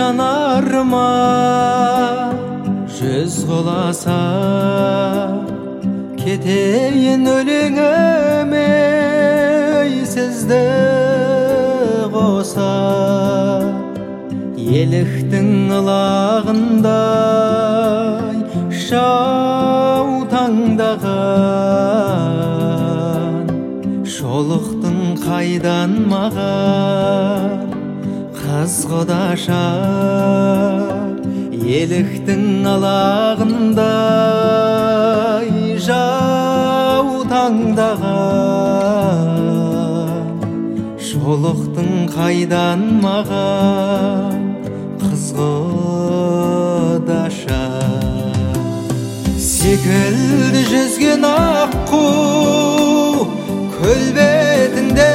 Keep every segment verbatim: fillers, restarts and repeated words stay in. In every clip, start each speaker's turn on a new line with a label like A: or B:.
A: жанарыма жүз қоласа кетейін өлеңіме сізді қоса еліктің ылағындай жаутаңдаған шолықтың қайдан маған қыз құдаша еліктің ылағындай жаутаңдаған шолықтың қайдан маған қыз құдаша секілді жүзген аққу көл бетінде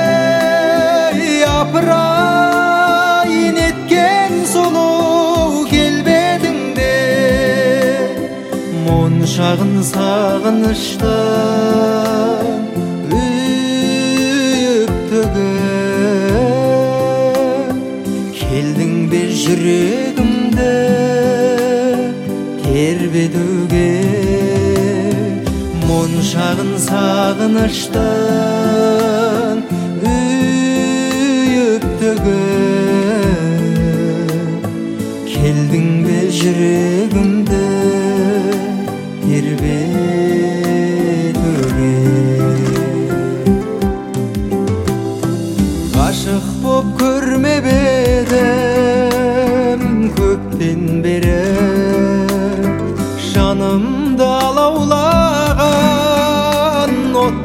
A: апырай неткен сұлу келбетіңде моншағын сағыныштың үйіп төгіп келдің бе жүрегімді тербетуге моншағын сағыныштың үйіп төгіп келдің бе жүрегімді тербетуге ғашық боп көрмеп едім көптен бері жанымды алаулаған от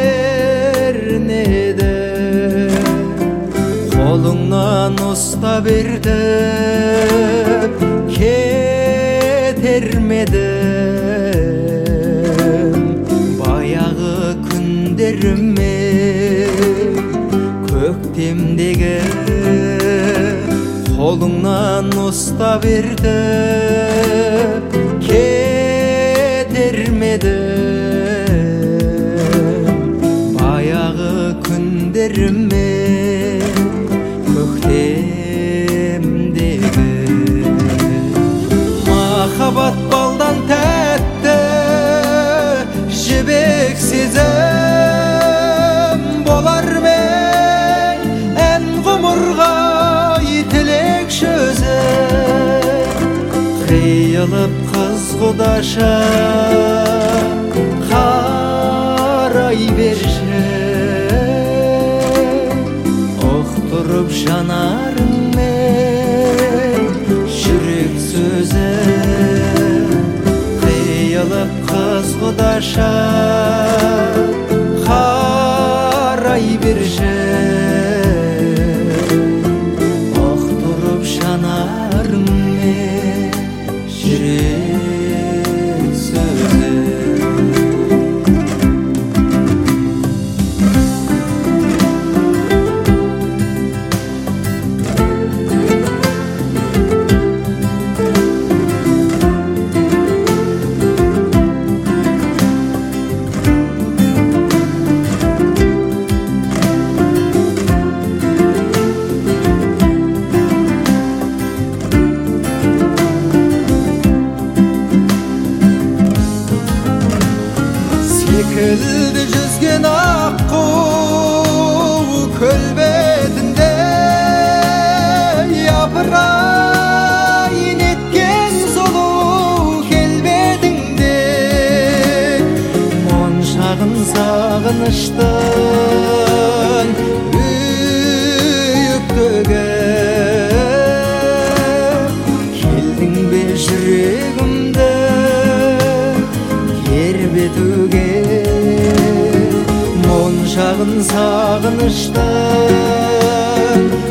A: кернеді қолыңнан ұстап ертіп кетер ме едім баяғы күндеріме көктемдегі қолыңнан ұстап ертіп кетер ме едім баяғы күндеріме көктемдегі махаббат балдан тәтті жібек сезім болар мен ән ғұмырға тілек сөзім қиылып қыз құдаша қарай берші ұқтырып жанарыңмен жүрек сөзі қиылып қыз құдаша қарай берші ұқтырып жанарыңмен жүрек сөзі секілді жүзген аққу көл бетінде апырай неткен сұлу келбетіңде моншағын сағыныштың үйіп төгіп келдің бе жүрегімді тербетуге моншағын сағыныштың